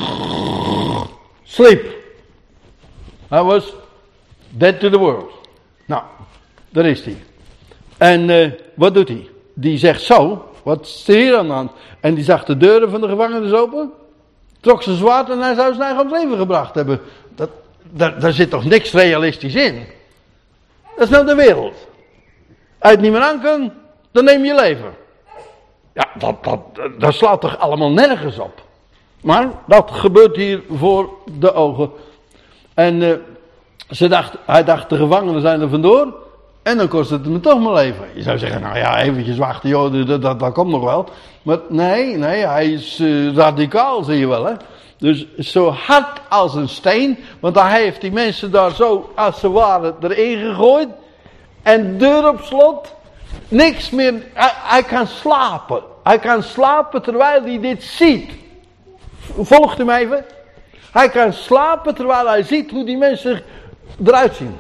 sliep. Hij was dead to the world. Nou, daar is hij. En wat doet hij? Die zegt zo, wat is er hier aan de hand? En die zag de deuren van de gevangenis open, trok zijn zwaard en hij zou zijn eigen om het leven gebracht hebben. Daar zit toch niks realistisch in? Dat is nou de wereld. Als je het niet meer aan kunt, dan neem je leven. Ja, dat slaat toch allemaal nergens op. Maar dat gebeurt hier voor de ogen. En hij dacht, de gevangenen zijn er vandoor. En dan kost het me toch mijn leven. Je zou zeggen, nou ja, eventjes wachten, joh, dat komt nog wel. Maar nee, hij is radicaal, zie je wel, hè. Dus zo hard als een steen. Want hij heeft die mensen daar zo, als ze waren, erin gegooid. En deur op slot. Niks meer. Hij kan slapen. Hij kan slapen terwijl hij dit ziet. Volgt u me even? Hij kan slapen terwijl hij ziet hoe die mensen eruit zien.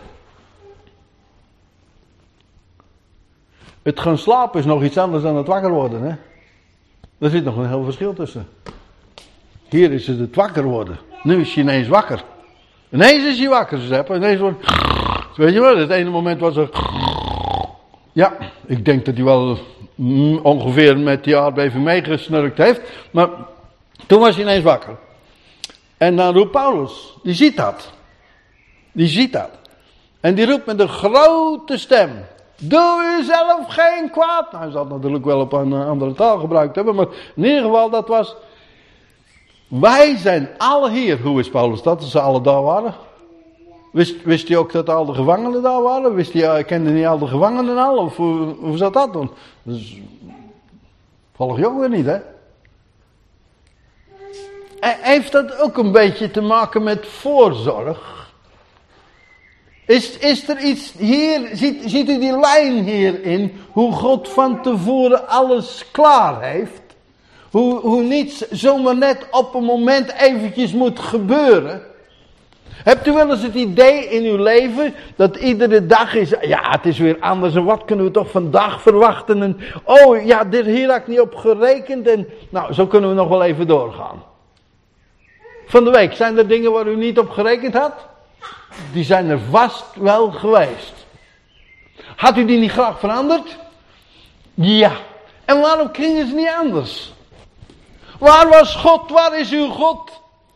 Het gaan slapen is nog iets anders dan het wakker worden, hè? Er zit nog een heel verschil tussen. Hier is het wakker worden. Nu is hij ineens wakker. Ineens is hij wakker, Sepp. Ineens wordt... Weet je wel, het ene moment was er... Ja, ik denk dat hij wel ongeveer met die aardbeving meegesnurkt heeft. Maar toen was hij ineens wakker. En dan roept Paulus, die ziet dat. Die ziet dat. En die roept met een grote stem. Doe jezelf geen kwaad. Nou, hij zal het natuurlijk wel op een andere taal gebruikt hebben. Maar in ieder geval, dat was... Wij zijn alle hier. Hoe is Paulus dat? Dat ze alle daar waren. Wist hij ook dat al de gevangenen daar waren? Kende hij al de gevangenen al? Of hoe zat dat dan? Dus, volg je ook weer niet, hè? Heeft dat ook een beetje te maken met voorzorg? Is er iets hier, ziet u die lijn hierin? Hoe God van tevoren alles klaar heeft? Hoe niets zomaar net op een moment eventjes moet gebeuren? Hebt u wel eens het idee in uw leven dat iedere dag is, ja, het is weer anders en wat kunnen we toch vandaag verwachten? En, oh ja, hier had ik niet op gerekend en nou, zo kunnen we nog wel even doorgaan. Van de week, zijn er dingen waar u niet op gerekend had? Die zijn er vast wel geweest. Had u die niet graag veranderd? Ja. En waarom gingen ze niet anders? Waar was God? Waar is uw God?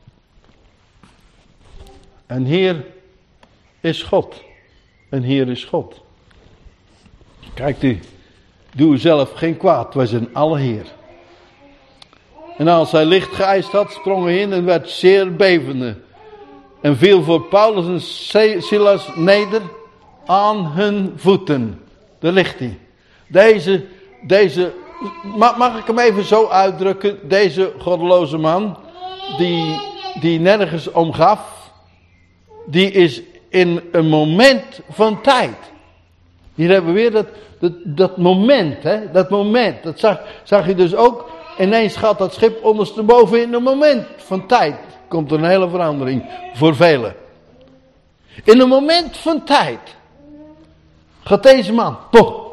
En hier is God. En hier is God. Kijkt u. Doe zelf geen kwaad. Wij zijn alle hier. En als hij licht geëist had, sprong hij in en werd zeer bevende. En viel voor Paulus en Silas neder aan hun voeten. Daar ligt hij. Deze, mag ik hem even zo uitdrukken? Deze goddeloze man, die nergens om gaf, die is in een moment van tijd. Hier hebben we weer dat moment, hè? Dat moment, dat zag je dus ook. Ineens gaat dat schip ondersteboven in een moment van tijd. Komt er een hele verandering voor velen. In een moment van tijd gaat deze man toch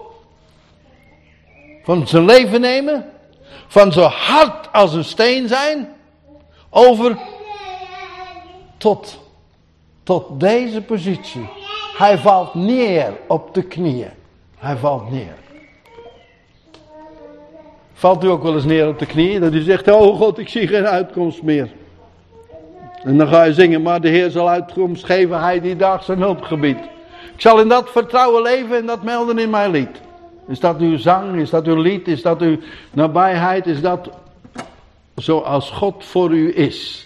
van zijn leven nemen, van zo hard als een steen zijn, over tot deze positie. Hij valt neer op de knieën. Hij valt neer. Valt u ook wel eens neer op de knieën? Dat u zegt, oh God, ik zie geen uitkomst meer. En dan ga je zingen, maar de Heer zal uitkomst geven, hij die dag zijn hulp gebiedt. Ik zal in dat vertrouwen leven en dat melden in mijn lied. Is dat uw zang, is dat uw lied, is dat uw nabijheid, is dat zoals God voor u is.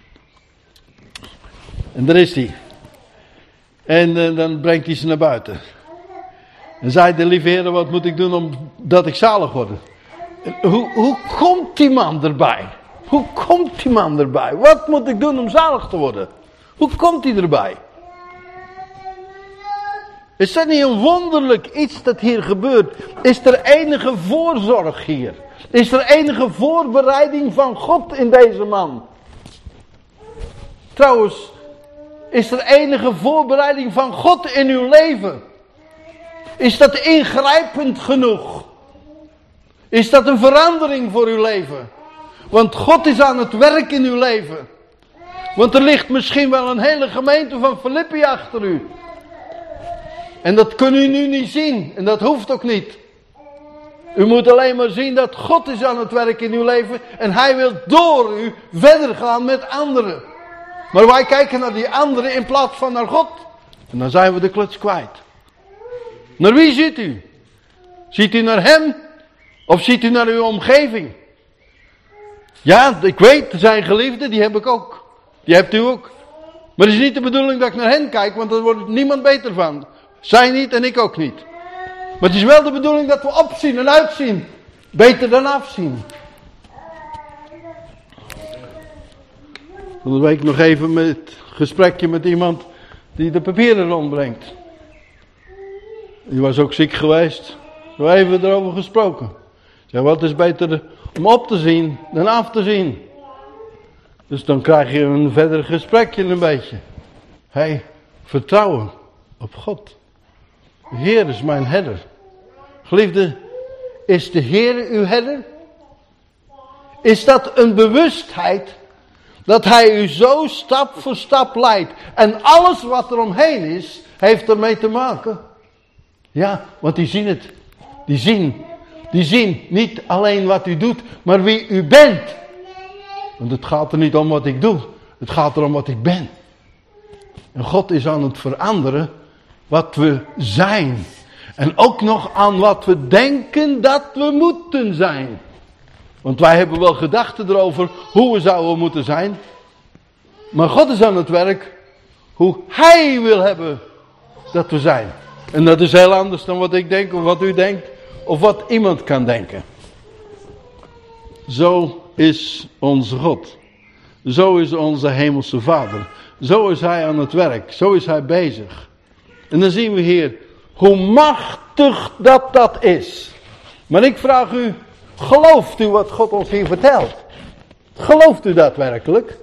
En daar is hij. En dan brengt hij ze naar buiten. En zei de lieve Heer, wat moet ik doen omdat ik zalig word? Hoe komt die man erbij? Hoe komt die man erbij? Wat moet ik doen om zalig te worden? Hoe komt hij erbij? Is dat niet een wonderlijk iets dat hier gebeurt? Is er enige voorzorg hier? Is er enige voorbereiding van God in deze man? Trouwens, is er enige voorbereiding van God in uw leven? Is dat ingrijpend genoeg? Is dat een verandering voor uw leven? Want God is aan het werk in uw leven. Want er ligt misschien wel een hele gemeente van Filippi achter u. En dat kunt u nu niet zien. En dat hoeft ook niet. U moet alleen maar zien dat God is aan het werk in uw leven. En Hij wil door u verder gaan met anderen. Maar wij kijken naar die anderen in plaats van naar God. En dan zijn we de kluts kwijt. Naar wie ziet u? Ziet u naar Hem? Of ziet u naar uw omgeving? Ja, ik weet, er zijn geliefden, die heb ik ook. Die hebt u ook. Maar het is niet de bedoeling dat ik naar hen kijk, want daar wordt niemand beter van. Zij niet en ik ook niet. Maar het is wel de bedoeling dat we opzien en uitzien. Beter dan afzien. Van de week nog even met gesprekje met iemand die de papieren rondbrengt. Die was ook ziek geweest. We hebben even erover gesproken. Ik zeg, wat is beter om op te zien dan af te zien. Dus dan krijg je een verder gesprekje een beetje. Hey, vertrouwen op God. De Heer is mijn herder. Geliefde, is de Heer uw herder? Is dat een bewustheid dat Hij u zo stap voor stap leidt. En alles wat er omheen is, heeft ermee te maken. Ja, want die zien het. Die zien niet alleen wat u doet, maar wie u bent. Want het gaat er niet om wat ik doe. Het gaat erom wat ik ben. En God is aan het veranderen wat we zijn. En ook nog aan wat we denken dat we moeten zijn. Want wij hebben wel gedachten erover hoe we zouden moeten zijn. Maar God is aan het werk hoe Hij wil hebben dat we zijn. En dat is heel anders dan wat ik denk of wat u denkt of wat iemand kan denken. Zo is onze God. Zo is onze hemelse Vader. Zo is Hij aan het werk. Zo is Hij bezig. En dan zien we hier hoe machtig dat is. Maar ik vraag u, gelooft u wat God ons hier vertelt? Gelooft u dat werkelijk?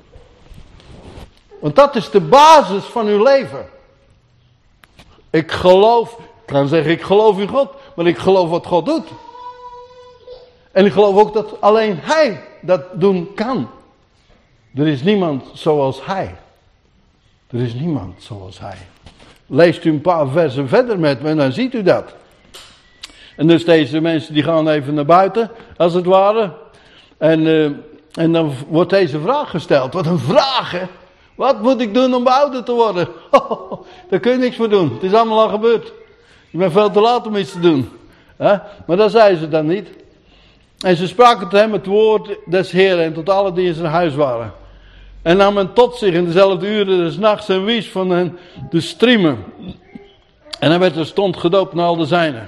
Want dat is de basis van uw leven. Ik kan zeggen ik geloof in God, maar ik geloof wat God doet. En ik geloof ook dat alleen Hij dat doen kan. Er is niemand zoals Hij. Er is niemand zoals Hij. Leest u een paar versen verder met me en dan ziet u dat. En dus deze mensen die gaan even naar buiten, als het ware. En dan wordt deze vraag gesteld. Wat een vraag, hè? Wat moet ik doen om behouden te worden? Daar kun je niks voor doen. Het is allemaal al gebeurd. Je bent veel te laat om iets te doen. Maar dat zei ze dan niet. En ze spraken tot hem het woord des Heeren en tot alle die in zijn huis waren. En nam men tot zich in dezelfde uren des nachts en wies van hen de striemen. En hij werd terstond gedoopt naar al de zijnen.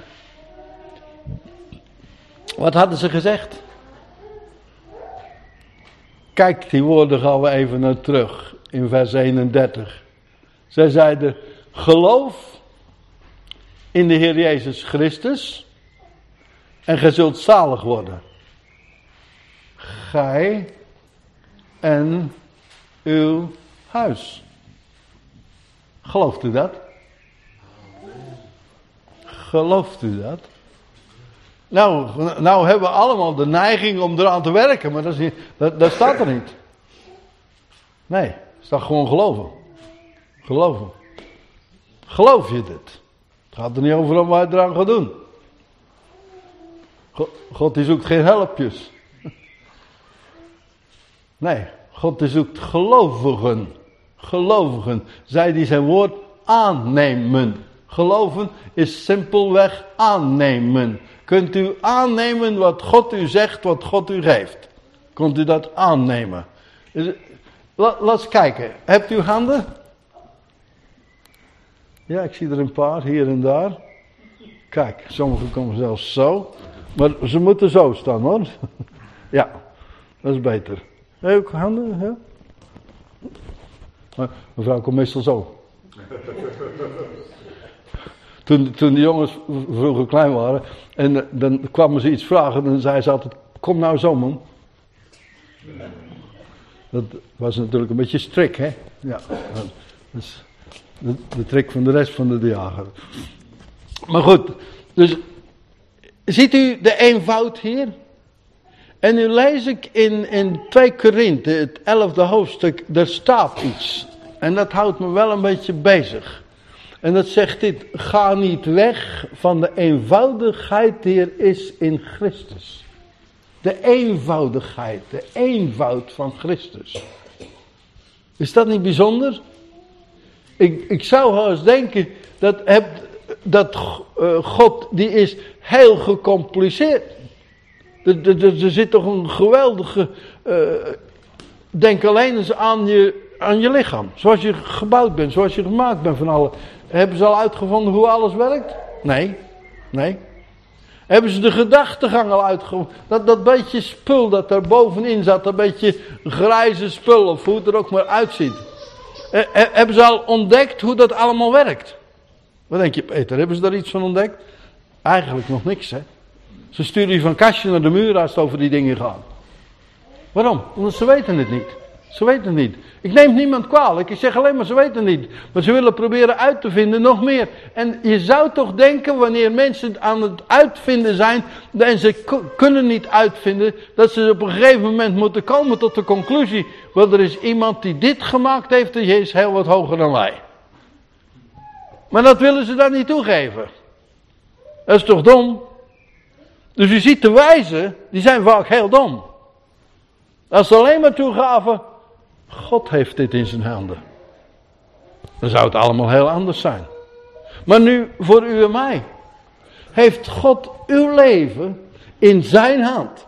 Wat hadden ze gezegd? Kijk, die woorden gaan we even naar terug in vers 31. Zij zeiden, geloof in de Heer Jezus Christus en gij zult zalig worden. Gij en uw huis. Gelooft u dat? Gelooft u dat? Nou hebben we allemaal de neiging om eraan te werken, maar dat staat er niet. Nee, er staat gewoon geloven. Geloven. Geloof je dit? Het gaat er niet over om wat je eraan gaat doen. God die zoekt geen helpjes. Nee, God die zoekt gelovigen. Gelovigen. Zij die zijn woord aannemen. Geloven is simpelweg aannemen. Kunt u aannemen wat God u zegt, wat God u geeft? Kunt u dat aannemen? Laat eens kijken. Hebt u handen? Ja, ik zie er een paar, hier en daar. Kijk, sommigen komen zelfs zo. Maar ze moeten zo staan, hoor. Ja, dat is beter. Heb je ook handen? Ja? Maar mevrouw komt meestal zo. Toen de jongens vroeger klein waren en dan kwamen ze iets vragen, dan zei ze altijd, kom nou zo man. Dat was natuurlijk een beetje strik, hè. Ja, dat is de trick van de rest van de jager. Maar goed, dus Ziet u de eenvoud hier? En nu lees ik in 2 Korinthe, het 11e hoofdstuk, daar staat iets. En dat houdt me wel een beetje bezig. En dat zegt dit: ga niet weg van de eenvoudigheid die er is in Christus. De eenvoudigheid, de eenvoud van Christus. Is dat niet bijzonder? Ik zou wel eens denken dat God, die is heel gecompliceerd. Er zit toch een geweldige... denk alleen eens aan je lichaam. Zoals je gebouwd bent, zoals je gemaakt bent van alle. Hebben ze al uitgevonden hoe alles werkt? Nee. Hebben ze de gedachtegang al uitgevonden? Dat beetje spul dat daar bovenin zat, dat beetje grijze spul, of hoe het er ook maar uitziet. Hebben ze al ontdekt hoe dat allemaal werkt? Wat denk je, Peter? Hebben ze daar iets van ontdekt? Eigenlijk nog niks, hè? Ze sturen je van kastje naar de muur als het over die dingen gaat. Waarom? Omdat ze weten het niet. Ze weten het niet. Ik neem niemand kwalijk. Ik zeg alleen maar ze weten het niet. Maar ze willen proberen uit te vinden nog meer. En je zou toch denken, wanneer mensen aan het uitvinden zijn en ze kunnen niet uitvinden, dat ze op een gegeven moment moeten komen tot de conclusie: wel, er is iemand die dit gemaakt heeft en die is heel wat hoger dan wij. Maar dat willen ze dan niet toegeven. Dat is toch dom? Dus u ziet de wijzen, die zijn vaak heel dom. Als ze alleen maar toegaven: God heeft dit in zijn handen. Dan zou het allemaal heel anders zijn. Maar nu, voor u en mij, heeft God uw leven in zijn hand.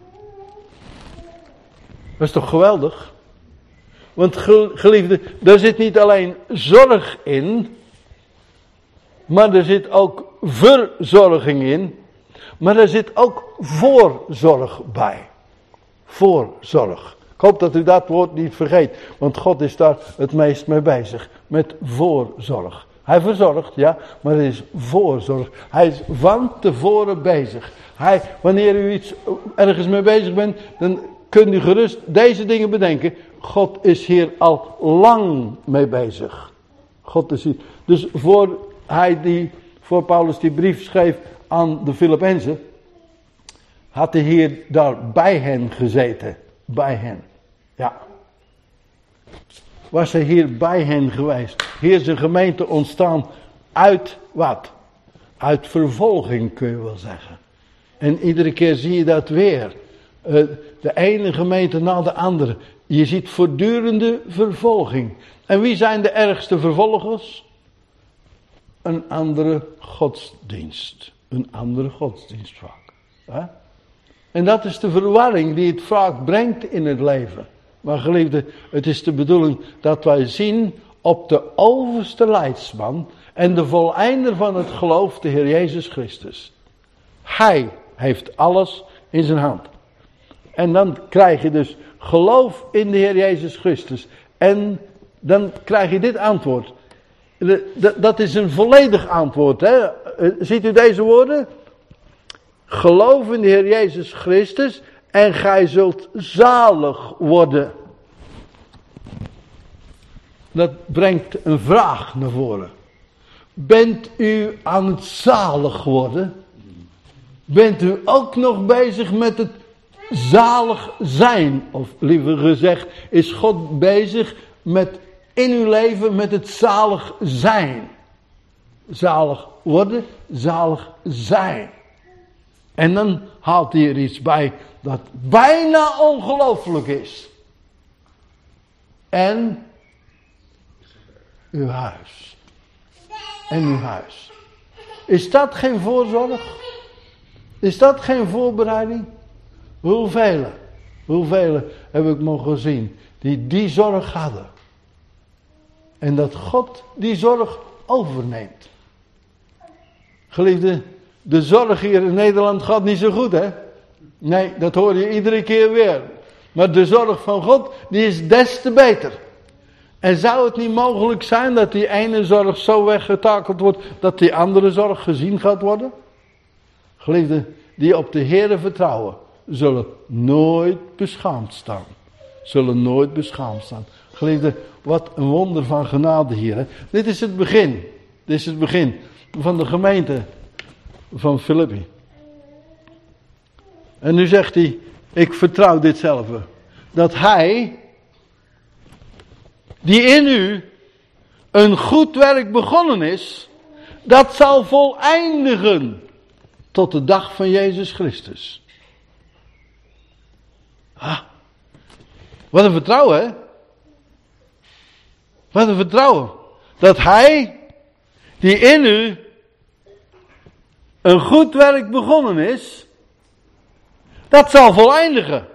Dat is toch geweldig? Want geliefde, daar zit niet alleen zorg in, maar er zit ook verzorging in, maar er zit ook voorzorg bij. Voorzorg. Ik hoop dat u dat woord niet vergeet, want God is daar het meest mee bezig. Met voorzorg. Hij verzorgt, ja, maar het is voorzorg. Hij is van tevoren bezig. Wanneer u ergens mee bezig bent, dan kunt u gerust deze dingen bedenken. God is hier al lang mee bezig. God is hier. Dus voor Paulus die brief schreef aan de Filippenzen, had hij hier daar bij hen gezeten. Bij hen. Ja. Was hij hier bij hen geweest. Hier is een gemeente ontstaan uit wat? Uit vervolging, kun je wel zeggen. En iedere keer zie je dat weer. De ene gemeente na de andere. Je ziet voortdurende vervolging. En wie zijn de ergste vervolgers? Een andere godsdienst. Een andere godsdienst vaak. Hè? En dat is de verwarring die het vaak brengt in het leven. Maar geliefde, het is de bedoeling dat wij zien op de overste leidsman en de voleinder van het geloof, de Heer Jezus Christus. Hij heeft alles in zijn hand. En dan krijg je dus geloof in de Heer Jezus Christus. En dan krijg je dit antwoord. Dat is een volledig antwoord. Hè? Ziet u deze woorden? Geloof in de Heer Jezus Christus en gij zult zalig worden. Dat brengt een vraag naar voren. Bent u aan het zalig worden? Bent u ook nog bezig met het zalig zijn? Of liever gezegd, is God bezig met in uw leven met het zalig zijn? Zalig worden, zalig zijn. En dan haalt hij er iets bij dat bijna ongelooflijk is. En uw huis. En uw huis. Is dat geen voorzorg? Is dat geen voorbereiding? Hoeveel heb ik mogen zien die zorg hadden. En dat God die zorg overneemt. Geliefde, de zorg hier in Nederland gaat niet zo goed, hè? Nee, dat hoor je iedere keer weer. Maar de zorg van God, die is des te beter. En zou het niet mogelijk zijn dat die ene zorg zo weggetakeld wordt, dat die andere zorg gezien gaat worden? Geliefde, die op de Heere vertrouwen, zullen nooit beschaamd staan. Zullen nooit beschaamd staan. Geliefde, wat een wonder van genade hier, hè? Dit is het begin. Dit is het begin van de gemeente van Filippi. En nu zegt hij, ik vertrouw dit zelf. Dat hij, die in u een goed werk begonnen is, dat zal voleindigen tot de dag van Jezus Christus. Wat een vertrouwen, hè? Wat een vertrouwen. Dat hij, die in u een goed werk begonnen is, dat zal voleindigen.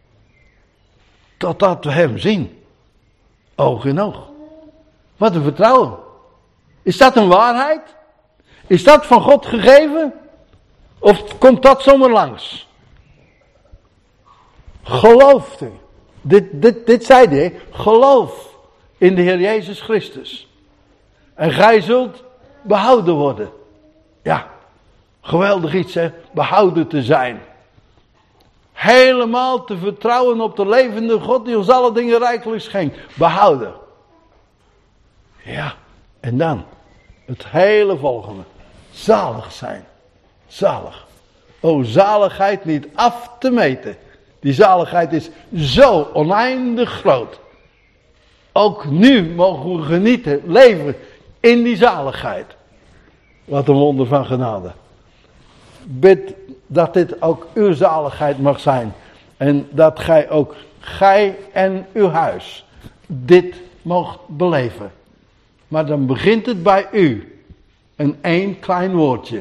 Totdat we hem zien. Oog in oog. Wat een vertrouwen. Is dat een waarheid? Is dat van God gegeven? Of komt dat zomaar langs? Gelooft u. Dit zei hij. Geloof in de Heer Jezus Christus. En gij zult behouden worden. Ja. Geweldig iets, hè. Behouden te zijn. Helemaal te vertrouwen op de levende God die ons alle dingen rijkelijk schenkt. Behouden. Ja. En dan. Het hele volgende. Zalig zijn. Zalig. O, zaligheid niet af te meten. Die zaligheid is zo oneindig groot. Ook nu mogen we genieten, leven in die zaligheid. Wat een wonder van genade. Bid dat dit ook uw zaligheid mag zijn. En dat gij en uw huis, dit moogt beleven. Maar dan begint het bij u. En één klein woordje.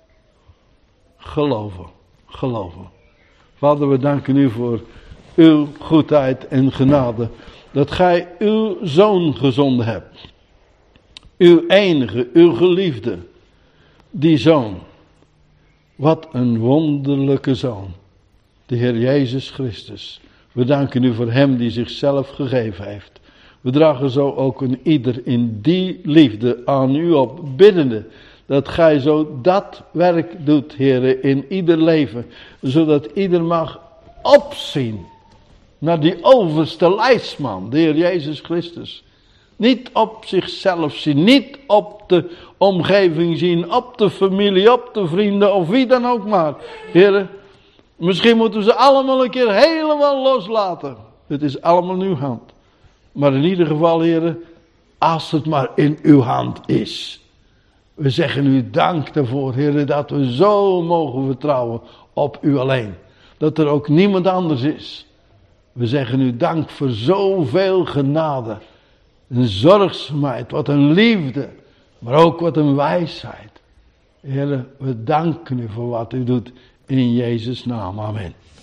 Geloven. Geloven. Vader, we danken u voor uw goedheid en genade. Dat gij uw zoon gezonden hebt. Uw enige, uw geliefde. Die zoon. Wat een wonderlijke zoon. De Heer Jezus Christus. We danken u voor hem die zichzelf gegeven heeft. We dragen zo ook een ieder in die liefde aan u op, biddende dat gij zo dat werk doet, Heere, in ieder leven, zodat ieder mag opzien naar die overste leidsman, de Heer Jezus Christus. Niet op zichzelf zien, niet op de omgeving zien, op de familie, op de vrienden of wie dan ook maar. Heere, misschien moeten we ze allemaal een keer helemaal loslaten. Het is allemaal in uw hand. Maar in ieder geval, Heere, als het maar in uw hand is. We zeggen u dank daarvoor, Heere, dat we zo mogen vertrouwen op u alleen. Dat er ook niemand anders is. We zeggen u dank voor zoveel genade. Een zorgzaamheid, wat een liefde. Maar ook wat een wijsheid. Heere, we danken u voor wat u doet. In Jezus' naam, amen.